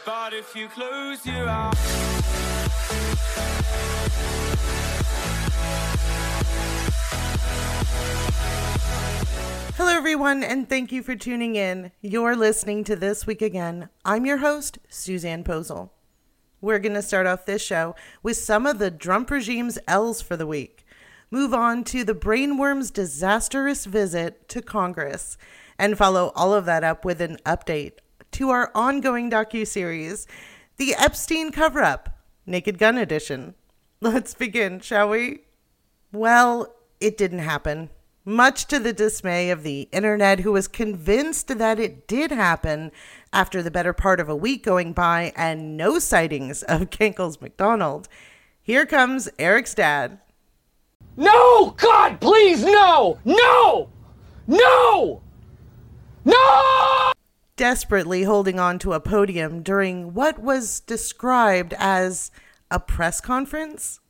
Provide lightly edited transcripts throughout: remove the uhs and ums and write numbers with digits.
But if you close your eyes. Hello, everyone, and thank you for tuning in. You're listening to This Week Again. I'm your host, Suzanne Posel. We're going to start off this show with some of the Trump regime's L's for the week, move on to the brainworm's disastrous visit to Congress, and follow all of that up with an update to our ongoing docuseries, The Epstein Cover-Up, Naked Gun Edition. Let's begin, shall we? Well, it didn't happen. Much to the dismay of the internet, who was convinced that it did happen after the better part of a week going by and no sightings of Kenkel's McDonald. Here comes Eric's dad. No! God, please, no! No! No! No! Desperately holding on to a podium during what was described as a press conference.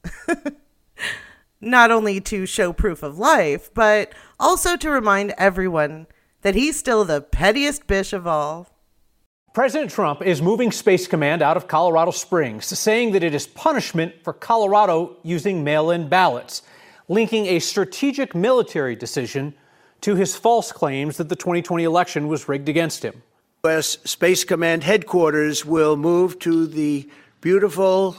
Not only to show proof of life, but also to remind everyone that he's still the pettiest bitch of all. President Trump is moving Space Command out of Colorado Springs, saying that it is punishment for Colorado using mail-in ballots, linking a strategic military decision to his false claims that the 2020 election was rigged against him. U.S. Space Command headquarters will move to the beautiful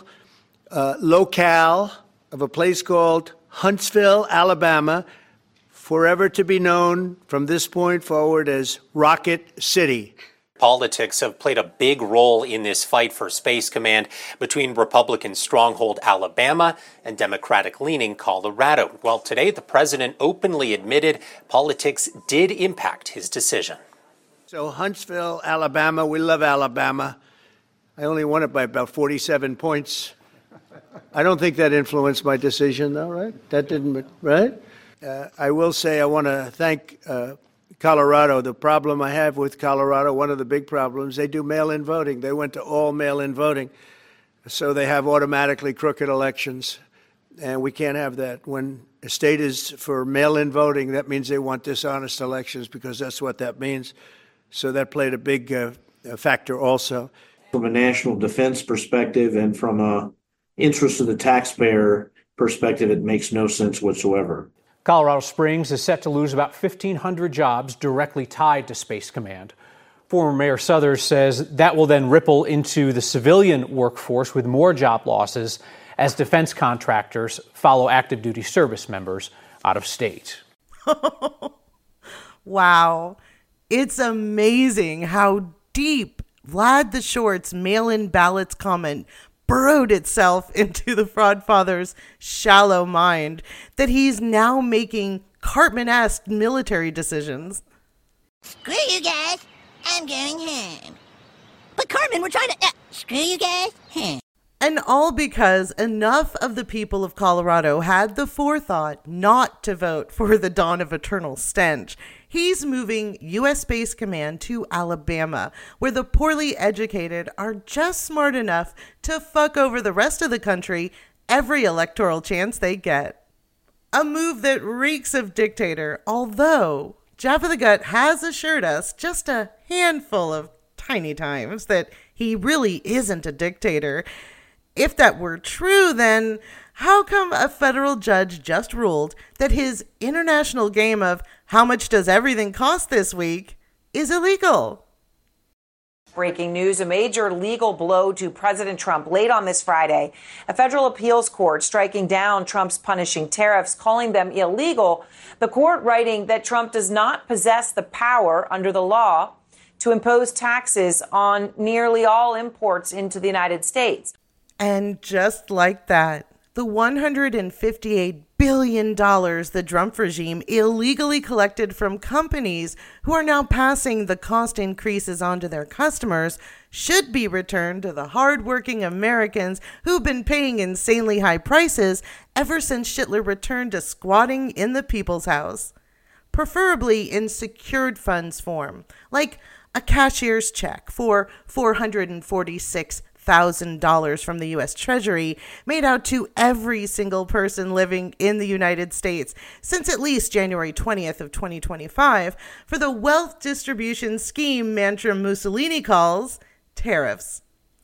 locale of a place called Huntsville, Alabama, forever to be known from this point forward as Rocket City. Politics have played a big role in this fight for Space Command between Republican stronghold Alabama and Democratic-leaning Colorado. Well, today the president openly admitted politics did impact his decision. So Huntsville, Alabama, we love Alabama. I only won it by about 47 points. I don't think that influenced my decision, though, right? That didn't, right? I will say I want to thank Colorado. The problem I have with Colorado, one of the big problems, they do mail-in voting. They went to all mail-in voting. So they have automatically crooked elections, and we can't have that. When a state is for mail-in voting, that means they want dishonest elections, because that's what that means. So that played a big factor also. From a national defense perspective and from a interest of the taxpayer perspective, it makes no sense whatsoever. Colorado Springs is set to lose about 1,500 jobs directly tied to Space Command. Former Mayor Suthers says that will then ripple into the civilian workforce with more job losses as defense contractors follow active duty service members out of state. Wow. It's amazing how deep Vlad the Short's mail-in ballots comment burrowed itself into the fraud father's shallow mind that he's now making Cartman-esque military decisions. Screw you guys, I'm going home. But Cartman, we're trying to... screw you guys, And all because enough of the people of Colorado had the forethought not to vote for the dawn of eternal stench. He's moving U.S. Space Command to Alabama, where the poorly educated are just smart enough to fuck over the rest of the country every electoral chance they get. A move that reeks of dictator, although Jaffa the Gut has assured us just a handful of tiny times that he really isn't a dictator. If that were true, then how come a federal judge just ruled that his international game of how much does everything cost this week is illegal? Breaking news, a major legal blow to President Trump late on this Friday. A federal appeals court striking down Trump's punishing tariffs, calling them illegal. The court writing that Trump does not possess the power under the law to impose taxes on nearly all imports into the United States. And just like that, the $158 billion the Trump regime illegally collected from companies who are now passing the cost increases on to their customers should be returned to the hardworking Americans who've been paying insanely high prices ever since Schittler returned to squatting in the people's house. Preferably in secured funds form, like a cashier's check for $446,000 from the U.S. Treasury made out to every single person living in the United States since at least January 20th of 2025 for the wealth distribution scheme Mantra Mussolini calls tariffs.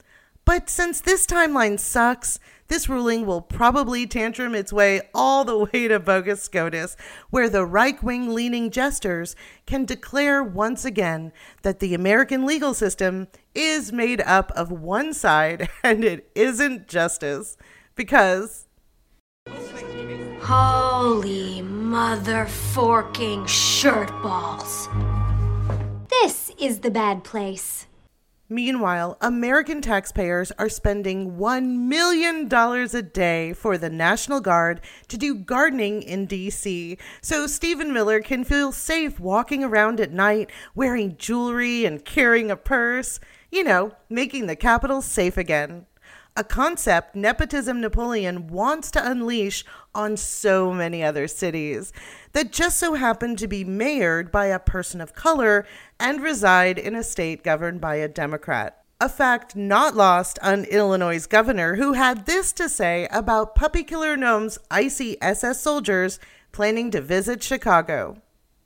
But since this timeline sucks, this ruling will probably tantrum its way all the way to bogus SCOTUS, where the right-wing leaning jesters can declare once again that the American legal system is made up of one side and it isn't justice. Because... Holy mother-forking shirt balls. This is the bad place. Meanwhile, American taxpayers are spending $1 million a day for the National Guard to do gardening in D.C. so Stephen Miller can feel safe walking around at night wearing jewelry and carrying a purse. You know, making the Capitol safe again. A concept Nepotism Napoleon wants to unleash on so many other cities that just so happen to be mayored by a person of color and reside in a state governed by a Democrat. A fact not lost on Illinois' governor, who had this to say about Puppy Killer Gnome's icy SS soldiers planning to visit Chicago.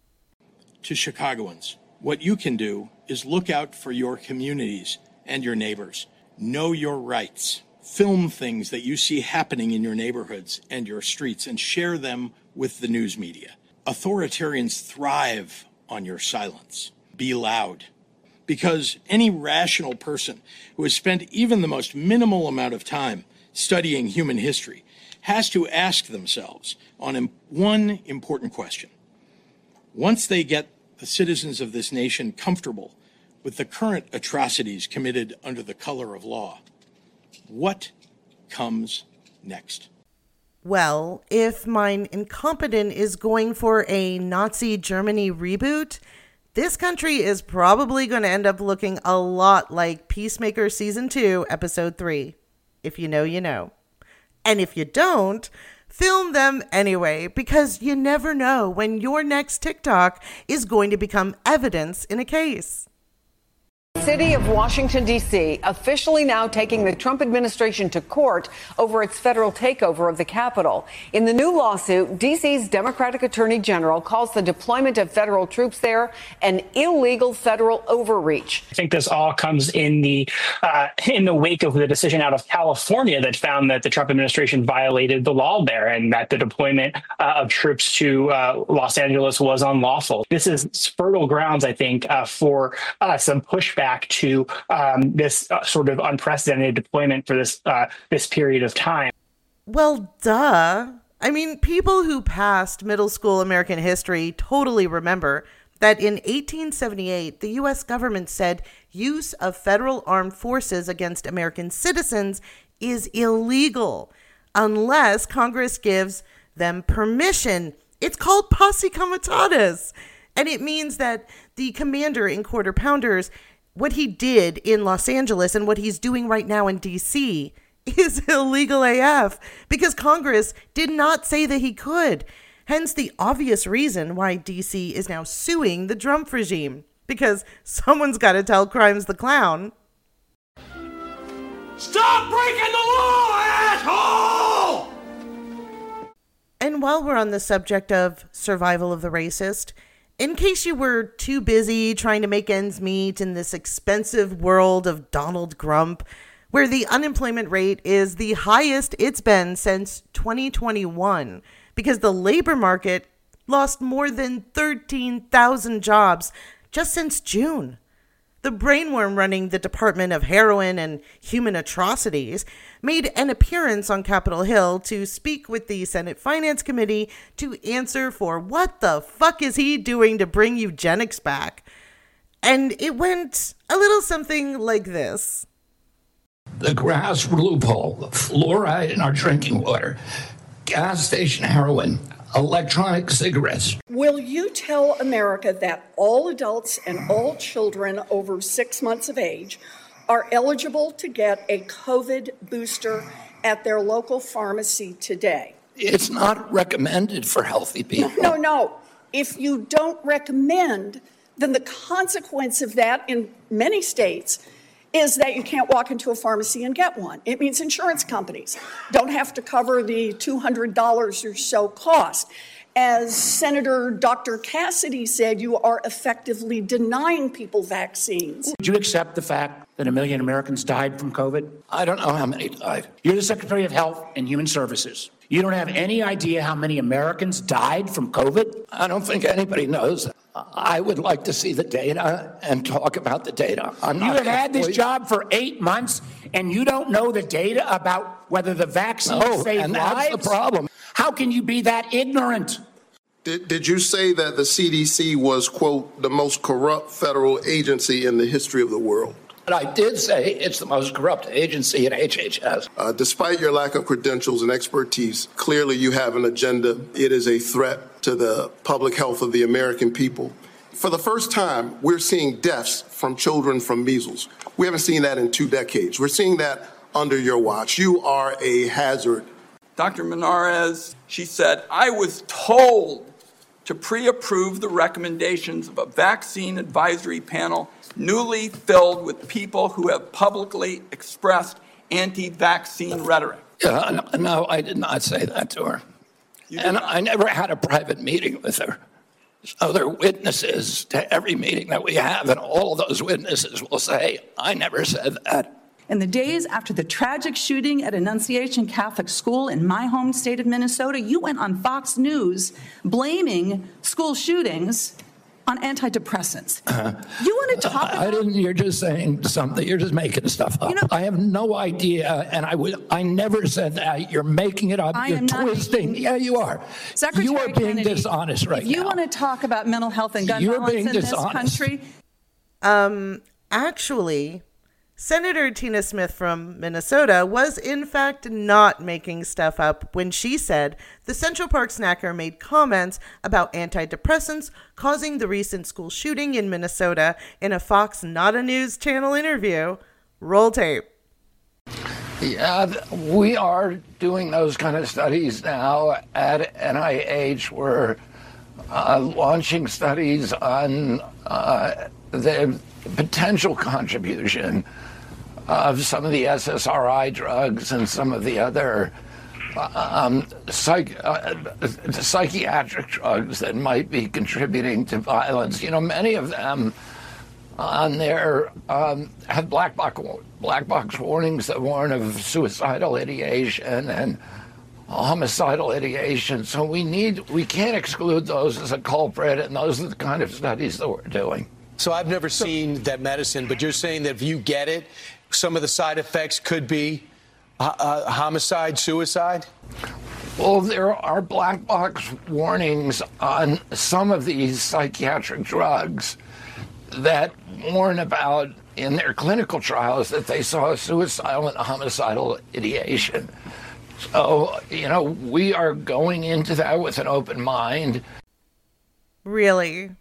To Chicagoans, what you can do is look out for your communities and your neighbors. Know your rights. Film things that you see happening in your neighborhoods and your streets and share them with the news media. Authoritarians thrive on your silence. Be loud. Because any rational person who has spent even the most minimal amount of time studying human history has to ask themselves on one important question. Once they get the citizens of this nation comfortable with the current atrocities committed under the color of law, what comes next? Well, if Mein Incompetent is going for a Nazi Germany reboot, this country is probably going to end up looking a lot like Peacemaker Season 2, Episode 3. If you know, you know. And if you don't, film them anyway, because you never know when your next TikTok is going to become evidence in a case. City of Washington, D.C., officially now taking the Trump administration to court over its federal takeover of the Capitol. In the new lawsuit, D.C.'s Democratic Attorney General calls the deployment of federal troops there an illegal federal overreach. I think this all comes in the wake of the decision out of California that found that the Trump administration violated the law there and that the deployment of troops to Los Angeles was unlawful. This is fertile grounds, I think, for some pushback to this sort of unprecedented deployment for this period of time. Well, duh. I mean, people who passed middle school American history totally remember that in 1878, the U.S. government said use of federal armed forces against American citizens is illegal unless Congress gives them permission. It's called posse comitatus. And it means that the commander in Quarter Pounders, what he did in Los Angeles and what he's doing right now in D.C. is illegal AF because Congress did not say that he could. Hence the obvious reason why D.C. is now suing the Trump regime, because someone's got to tell Crimes the Clown. Stop breaking the law, asshole! And while we're on the subject of survival of the racist, in case you were too busy trying to make ends meet in this expensive world of Donald Grump, where the unemployment rate is the highest it's been since 2021, because the labor market lost more than 13,000 jobs just since June. The brainworm running the Department of Heroin and Human Atrocities made an appearance on Capitol Hill to speak with the Senate Finance Committee to answer for what the fuck is he doing to bring eugenics back. And it went a little something like this. The grass loophole, fluoride in our drinking water, gas station heroin, electronic cigarettes. Will you tell America that all adults and all children over 6 months of age are eligible to get a COVID booster at their local pharmacy today? It's not recommended for healthy people. No. If you don't recommend, then the consequence of that in many states is that you can't walk into a pharmacy and get one. It means insurance companies don't have to cover the $200 or so cost. As Senator Dr. Cassidy said, you are effectively denying people vaccines. Would you accept the fact that 1 million Americans died from COVID? I don't know how many died. You're the Secretary of Health and Human Services. You don't have any idea how many Americans died from COVID? I don't think anybody knows. I would like to see the data and talk about the data. You have had this job for 8 months, and you don't know the data about whether the vaccine saved and lives? that's the problem. How can you be that ignorant? Did you say that the CDC was, quote, the most corrupt federal agency in the history of the world? But I did say it's the most corrupt agency in HHS. Despite your lack of credentials and expertise, clearly you have an agenda. It is a threat to the public health of the American people. For the first time, we're seeing deaths from children from measles. We haven't seen that in 2 decades. We're seeing that under your watch. You are a hazard. Dr. Menarez, she said, I was told to pre-approve the recommendations of a vaccine advisory panel newly filled with people who have publicly expressed anti-vaccine rhetoric. No, I did not say that to her. And I never had a private meeting with her. So there are witnesses to every meeting that we have, and all of those witnesses will say, I never said that. In the days after the tragic shooting at Annunciation Catholic School in my home state of Minnesota, you went on Fox News blaming school shootings on antidepressants. You want to talk about... You're just saying something. You're just making stuff up. I have no idea, and I never said that. You're making it up. You're twisting. Yeah, you are. Secretary you are being Kennedy, dishonest right now. If you want to talk about mental health and gun violence in this country... Actually, Senator Tina Smith from Minnesota was in fact not making stuff up when she said the Central Park snacker made comments about antidepressants causing the recent school shooting in Minnesota in a Fox Not a News Channel interview. Roll tape. Yeah, we are doing those kind of studies now at NIH. We're launching studies on the potential contribution of some of the SSRI drugs and some of the other psychiatric drugs that might be contributing to violence. You know, many of them on there have black box warnings that warn of suicidal ideation and homicidal ideation. So we can't exclude those as a culprit, and those are the kind of studies that we're doing. So I've never seen that medicine, but you're saying that if you get it, some of the side effects could be homicide, suicide? Well, there are black box warnings on some of these psychiatric drugs that warn about, in their clinical trials, that they saw suicidal and homicidal ideation. So, you know, we are going into that with an open mind. Really?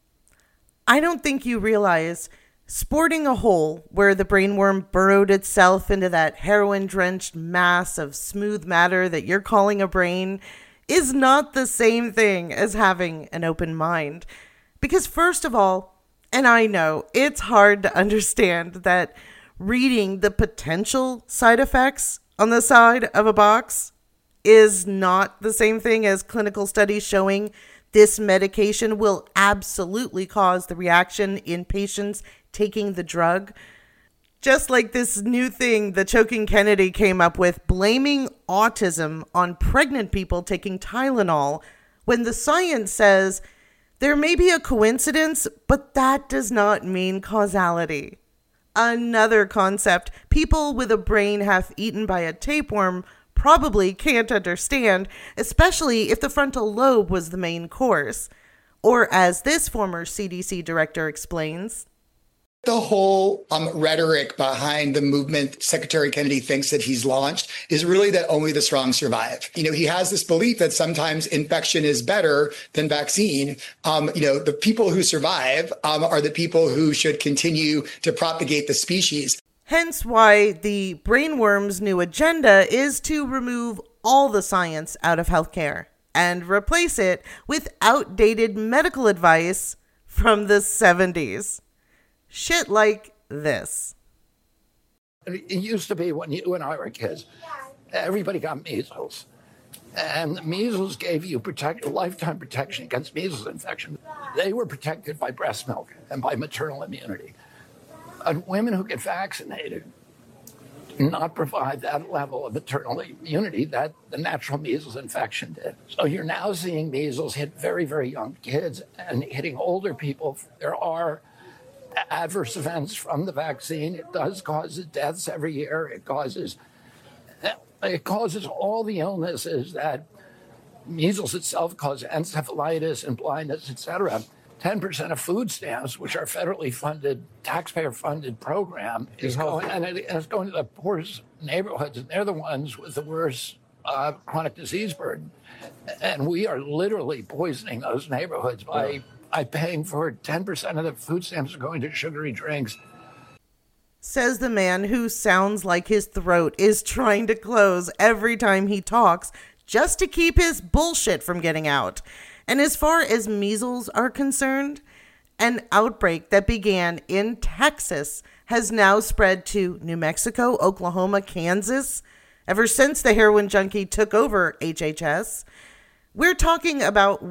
I don't think you realize sporting a hole where the brainworm burrowed itself into that heroin-drenched mass of smooth matter that you're calling a brain is not the same thing as having an open mind. Because first of all, and I know it's hard to understand that reading the potential side effects on the side of a box is not the same thing as clinical studies showing this medication will absolutely cause the reaction in patients taking the drug. Just like this new thing the Choking Kennedy came up with, blaming autism on pregnant people taking Tylenol, when the science says there may be a coincidence, but that does not mean causality. Another concept people with a brain half eaten by a tapeworm probably can't understand, especially if the frontal lobe was the main course. Or as this former CDC director explains, the whole rhetoric behind the movement Secretary Kennedy thinks that he's launched is really that only the strong survive. You know, he has this belief that sometimes infection is better than vaccine. The people who survive are the people who should continue to propagate the species. Hence why the brainworm's new agenda is to remove all the science out of healthcare and replace it with outdated medical advice from the 70s. Shit like this. It used to be when you and I were kids, everybody got measles. And measles gave you lifetime protection against measles infection. They were protected by breast milk and by maternal immunity. And women who get vaccinated do not provide that level of maternal immunity that the natural measles infection did. So you're now seeing measles hit very, very young kids and hitting older people. There are adverse events from the vaccine. It does cause deaths every year. It causes all the illnesses that measles itself causes, encephalitis and blindness, etc. 10% of food stamps, which are federally funded, taxpayer-funded program, is going to the poorest neighborhoods, and they're the ones with the worst chronic disease burden. And we are literally poisoning those neighborhoods by paying for 10% of the food stamps are going to sugary drinks. Says the man who sounds like his throat is trying to close every time he talks just to keep his bullshit from getting out. And as far as measles are concerned, an outbreak that began in Texas has now spread to New Mexico, Oklahoma, Kansas, ever since the heroin junkie took over HHS. We're talking about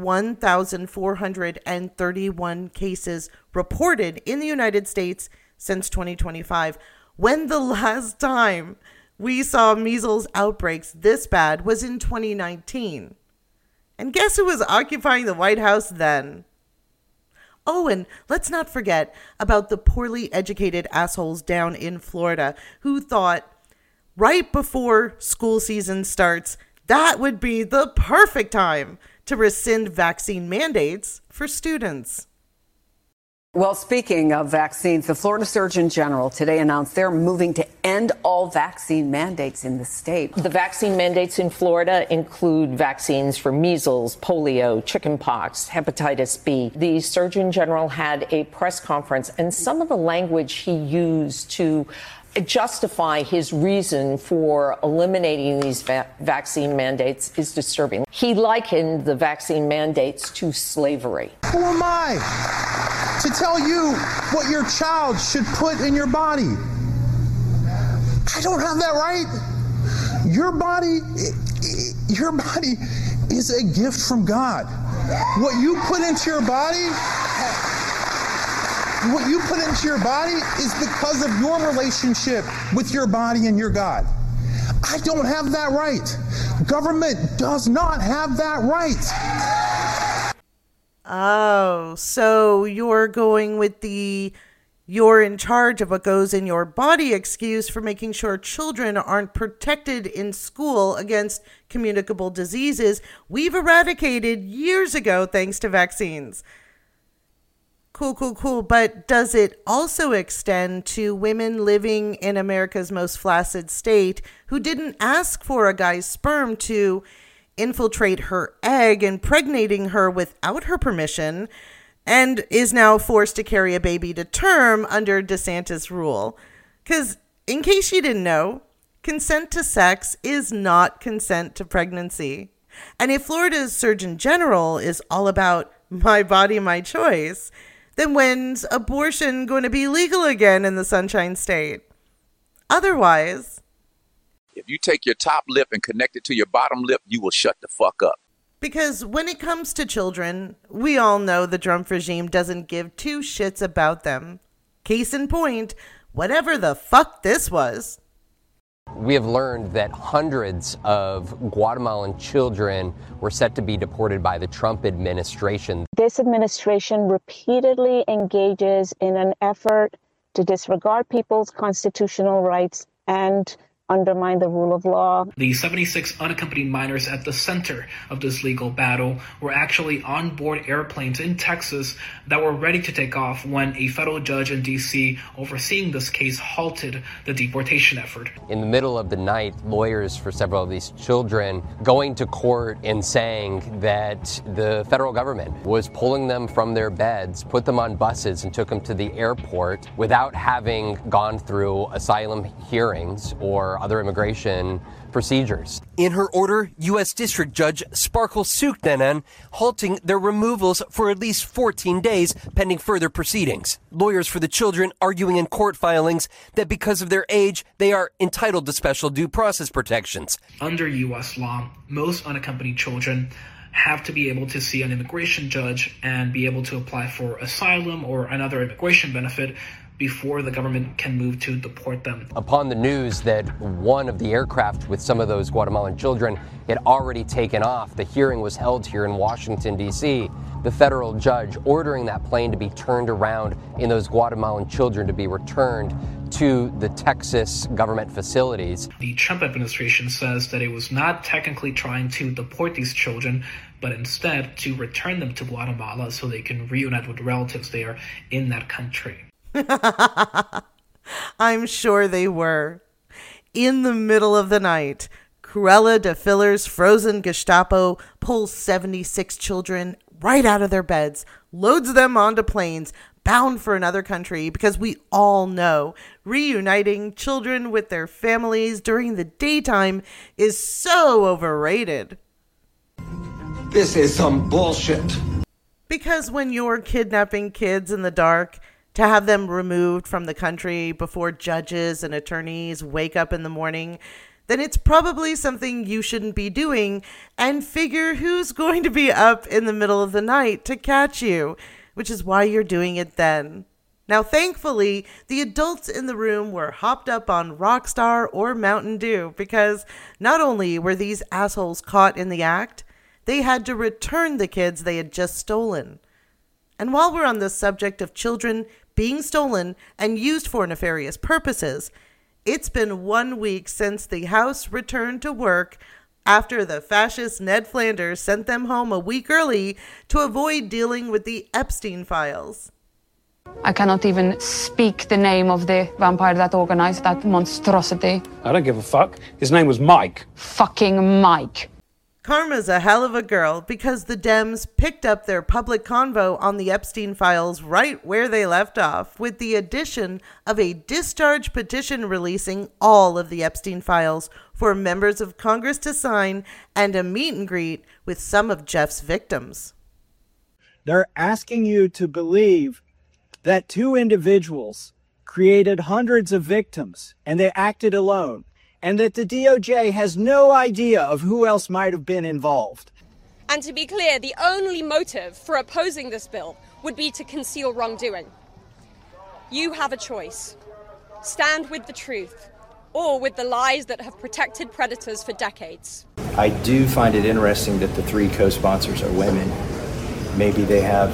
1,431 cases reported in the United States since 2025, when the last time we saw measles outbreaks this bad was in 2019. And guess who was occupying the White House then? Oh, and let's not forget about the poorly educated assholes down in Florida who thought right before school season starts, that would be the perfect time to rescind vaccine mandates for students. Well, speaking of vaccines, the Florida Surgeon General today announced they're moving to end all vaccine mandates in the state. The vaccine mandates in Florida include vaccines for measles, polio, chickenpox, hepatitis B. The Surgeon General had a press conference, and some of the language he used to justify his reason for eliminating these vaccine mandates is disturbing. He likened the vaccine mandates to slavery. Who am I to tell you what your child should put in your body? I don't have that right. Your body is a gift from God. What you put into your body is because of your relationship with your body and your God. I don't have that right. Government does not have that right. Oh, so you're going with the you're in charge of what goes in your body excuse for making sure children aren't protected in school against communicable diseases we've eradicated years ago thanks to vaccines. Cool. But does it also extend to women living in America's most flaccid state who didn't ask for a guy's sperm to infiltrate her egg, impregnating her without her permission, and is now forced to carry a baby to term under DeSantis rule? Because in case you didn't know, consent to sex is not consent to pregnancy. And if Florida's Surgeon General is all about my body, my choice, then when's abortion going to be legal again in the Sunshine State? Otherwise, if you take your top lip and connect it to your bottom lip, you will shut the fuck up. Because when it comes to children, we all know the Trump regime doesn't give two shits about them. Case in point, whatever the fuck this was. We have learned that hundreds of Guatemalan children were set to be deported by the Trump administration. This administration repeatedly engages in an effort to disregard people's constitutional rights and undermine the rule of law. The 76 unaccompanied minors at the center of this legal battle were actually on board airplanes in Texas that were ready to take off when a federal judge in D.C. overseeing this case halted the deportation effort. In the middle of the night, lawyers for several of these children going to court and saying that the federal government was pulling them from their beds, put them on buses and took them to the airport without having gone through asylum hearings or other immigration procedures. In her order, U.S. District Judge Sparkle Sukdanan halting their removals for at least 14 days pending further proceedings. Lawyers for the children arguing in court filings that because of their age, they are entitled to special due process protections. Under U.S. law, most unaccompanied children have to be able to see an immigration judge and be able to apply for asylum or another immigration benefit before the government can move to deport them. Upon the news that one of the aircraft with some of those Guatemalan children had already taken off, the hearing was held here in Washington, D.C. The federal judge ordering that plane to be turned around and those Guatemalan children to be returned to the Texas government facilities. The Trump administration says that it was not technically trying to deport these children, but instead to return them to Guatemala so they can reunite with relatives there in that country. I'm sure they were. In the middle of the night, Cruella de Viller's frozen Gestapo pulls 76 children right out of their beds, loads them onto planes, bound for another country, because we all know reuniting children with their families during the daytime is so overrated. This is some bullshit. Because when you're kidnapping kids in the dark, to have them removed from the country before judges and attorneys wake up in the morning, then it's probably something you shouldn't be doing, and figure who's going to be up in the middle of the night to catch you, which is why you're doing it then. Now, thankfully, the adults in the room were hopped up on Rockstar or Mountain Dew, because not only were these assholes caught in the act, they had to return the kids they had just stolen. And while we're on the subject of children being stolen and used for nefarious purposes, it's been 1 week since the House returned to work after the fascist Ned Flanders sent them home a week early to avoid dealing with the Epstein files. I cannot even speak the name of the vampire that organized that monstrosity. I don't give a fuck. His name was Mike. Fucking Mike. Karma's a hell of a girl, because the Dems picked up their public convo on the Epstein files right where they left off, with the addition of a discharge petition releasing all of the Epstein files for members of Congress to sign, and a meet and greet with some of Jeff's victims. They're asking you to believe that two individuals created hundreds of victims and they acted alone, and that the DOJ has no idea of who else might have been involved. And to be clear, the only motive for opposing this bill would be to conceal wrongdoing. You have a choice. Stand with the truth, or with the lies that have protected predators for decades. I do find it interesting that the three co-sponsors are women. Maybe they have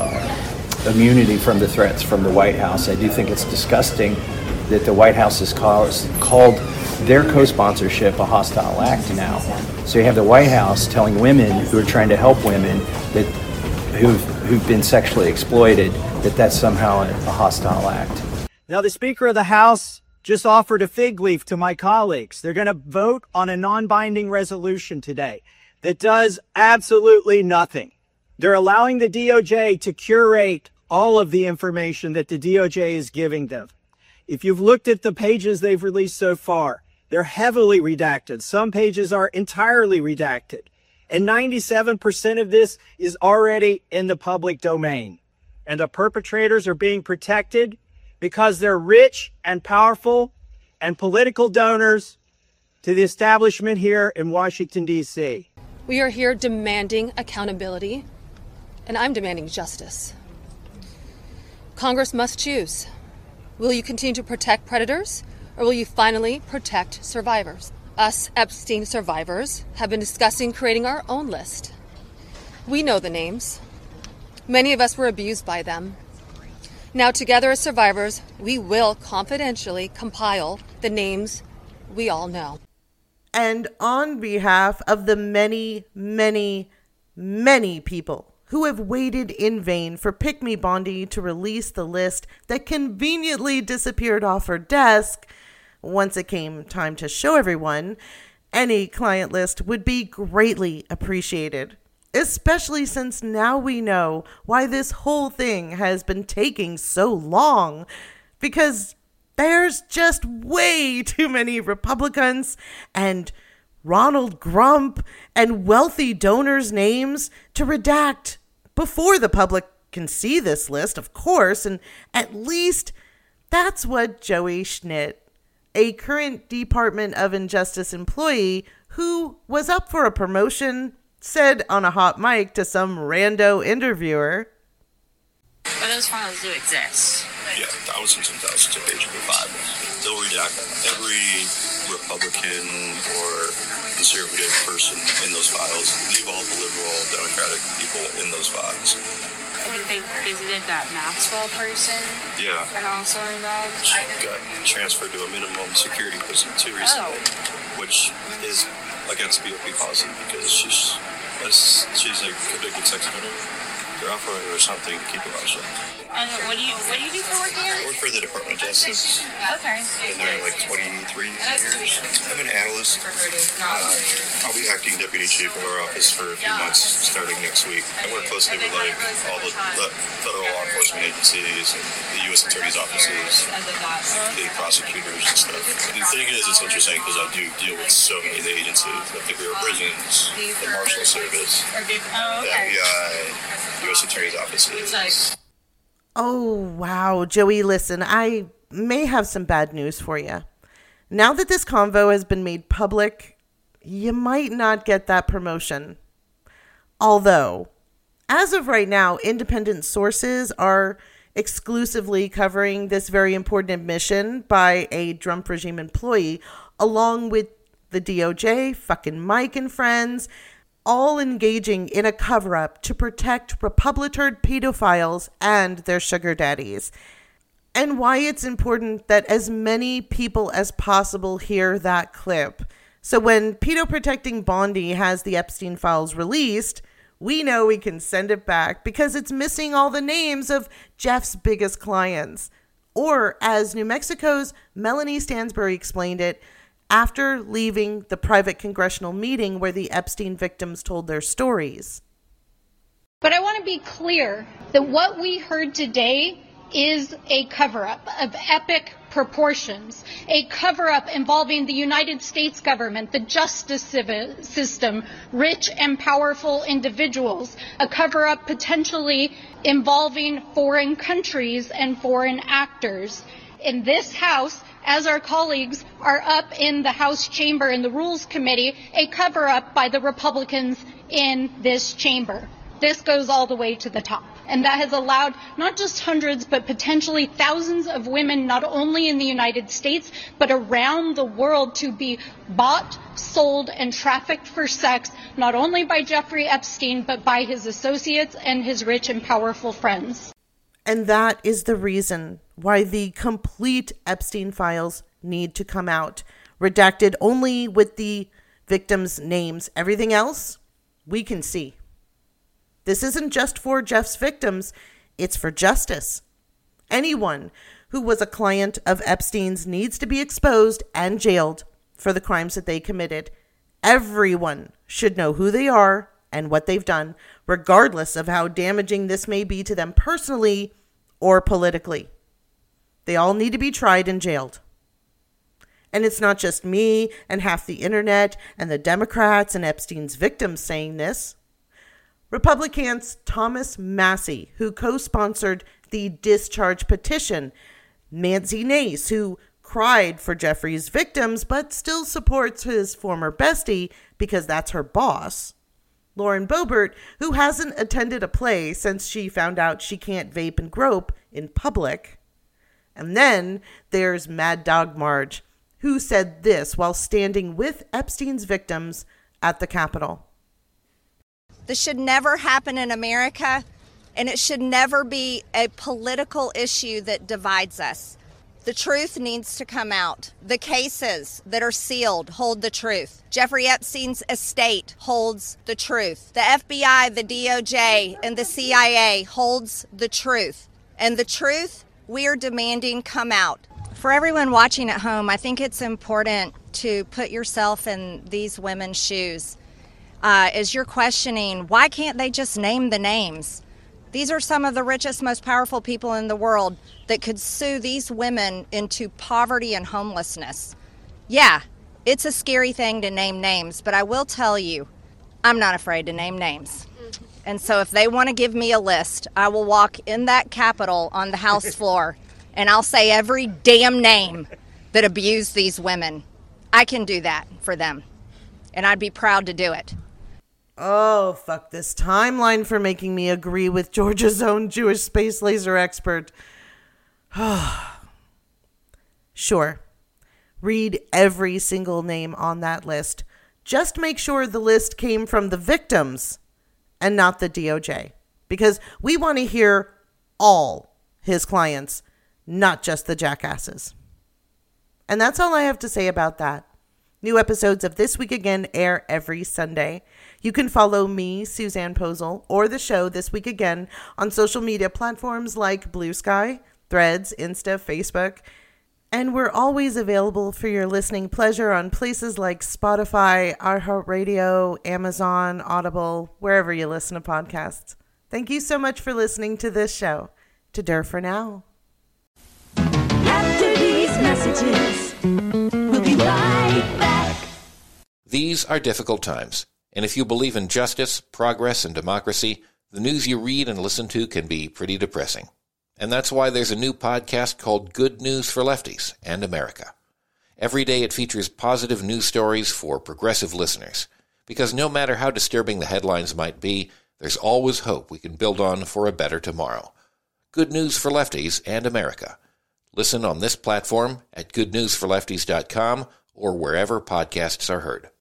immunity from the threats from the White House. I do think it's disgusting that the White House has called their co-sponsorship a hostile act now. So you have the White House telling women who are trying to help women that who've been sexually exploited that that's somehow a hostile act. Now, the Speaker of the House just offered a fig leaf to my colleagues. They're going to vote on a non-binding resolution today that does absolutely nothing. They're allowing the DOJ to curate all of the information that the DOJ is giving them. If you've looked at the pages they've released so far, they're heavily redacted. Some pages are entirely redacted. And 97% of this is already in the public domain. And the perpetrators are being protected because they're rich and powerful and political donors to the establishment here in Washington, D.C. We are here demanding accountability, and I'm demanding justice. Congress must choose. Will you continue to protect predators, or will you finally protect survivors? Us Epstein survivors have been discussing creating our own list. We know the names. Many of us were abused by them. Now, together as survivors, we will confidentially compile the names we all know. And on behalf of the many, many, many people who have waited in vain for Pick Me Bondi to release the list that conveniently disappeared off her desk, once it came time to show everyone, any client list would be greatly appreciated. Especially since now we know why this whole thing has been taking so long. Because There's just way too many Republicans and Ronald Grump and wealthy donors' names to redact before the public can see this list, of course, and at least that's what Joey Schnitt, a current Department of Injustice employee who was up for a promotion, said on a hot mic to some rando interviewer. But those files do exist. Yeah, thousands and thousands of pages of files. They'll redact every Republican or conservative person in those files, leave all the liberal, Democratic people in those files. I think they visited that Maxwell person. Yeah. And also involved. She got transferred to a minimum security prison too recently, which is against BOP policy because she's a convicted sex offender. They're offering her something to keep her mouth shut. And what do you do for work here? I work for the Department of Justice. Okay. Been there like 23 years. I'm an analyst. I'll be acting deputy chief of our office for a few months starting next week. I work closely with like all the federal law enforcement agencies and the U.S. attorney's offices, the prosecutors and stuff. The thing is, it's interesting because I do deal with so many of the agencies, like the Bureau of Prisons, the Marshal Service, the FBI, U.S. attorney's offices. Oh, wow. Joey, listen, I may have some bad news for you. Now that this convo has been made public, you might not get that promotion. Although, as of right now, independent sources are exclusively covering this very important admission by a Trump regime employee, along with the DOJ, fucking Mike and friends, all engaging in a cover-up to protect Republican pedophiles and their sugar daddies. And why it's important that as many people as possible hear that clip. So when pedo-protecting Bondi has the Epstein files released, we know we can send it back because it's missing all the names of Jeff's biggest clients. Or, as New Mexico's Melanie Stansbury explained it, after leaving the private congressional meeting where the Epstein victims told their stories. But I want to be clear that what we heard today is a cover-up of epic proportions, a cover-up involving the United States government, the justice system, rich and powerful individuals, a cover-up potentially involving foreign countries and foreign actors. In this House, as our colleagues are up in the House chamber in the Rules Committee, a cover-up by the Republicans in this chamber. This goes all the way to the top. And that has allowed not just hundreds, but potentially thousands of women, not only in the United States, but around the world, to be bought, sold, and trafficked for sex, not only by Jeffrey Epstein, but by his associates and his rich and powerful friends. And that is the reason why the complete Epstein files need to come out, redacted only with the victims' names. Everything else, we can see. This isn't just for Jeff's victims, it's for justice. Anyone who was a client of Epstein's needs to be exposed and jailed for the crimes that they committed. Everyone should know who they are and what they've done, regardless of how damaging this may be to them personally or politically. They all need to be tried and jailed. And it's not just me and half the internet and the Democrats and Epstein's victims saying this. Republicans Thomas Massie, who co-sponsored the discharge petition, Nancy Nace, who cried for Jeffrey's victims but still supports his former bestie because that's her boss, Lauren Boebert, who hasn't attended a play since she found out she can't vape and grope in public. And then there's Mad Dog Marge, who said this while standing with Epstein's victims at the Capitol. This should never happen in America, and it should never be a political issue that divides us. The truth needs to come out. The cases that are sealed hold the truth. Jeffrey Epstein's estate holds the truth. The FBI, the DOJ, and the CIA holds the truth. And the truth we are demanding come out. For everyone watching at home, I think it's important to put yourself in these women's shoes. As you're questioning, why can't they just name the names? These are some of the richest, most powerful people in the world that could sue these women into poverty and homelessness. Yeah, it's a scary thing to name names, but I will tell you, I'm not afraid to name names. And so if they want to give me a list, I will walk in that Capitol on the House floor and I'll say every damn name that abused these women. I can do that for them, and I'd be proud to do it. Oh, fuck this timeline for making me agree with Georgia's own Jewish space laser expert. Sure. Read every single name on that list. Just make sure the list came from the victims and not the DOJ. Because we want to hear all his clients, not just the jackasses. And that's all I have to say about that. New episodes of This Week Again air every Sunday. You can follow me, Suzanne Posel, or the show This Week Again on social media platforms like Blue Sky, Threads, Insta, Facebook. And we're always available for your listening pleasure on places like Spotify, iHeartRadio, Amazon, Audible, wherever you listen to podcasts. Thank you so much for listening to this show. To Dur for now. After these messages, we'll be right back. These are difficult times, and if you believe in justice, progress, and democracy, the news you read and listen to can be pretty depressing. And that's why there's a new podcast called Good News for Lefties and America. Every day it features positive news stories for progressive listeners, because no matter how disturbing the headlines might be, there's always hope we can build on for a better tomorrow. Good News for Lefties and America. Listen on this platform at goodnewsforlefties.com or wherever podcasts are heard.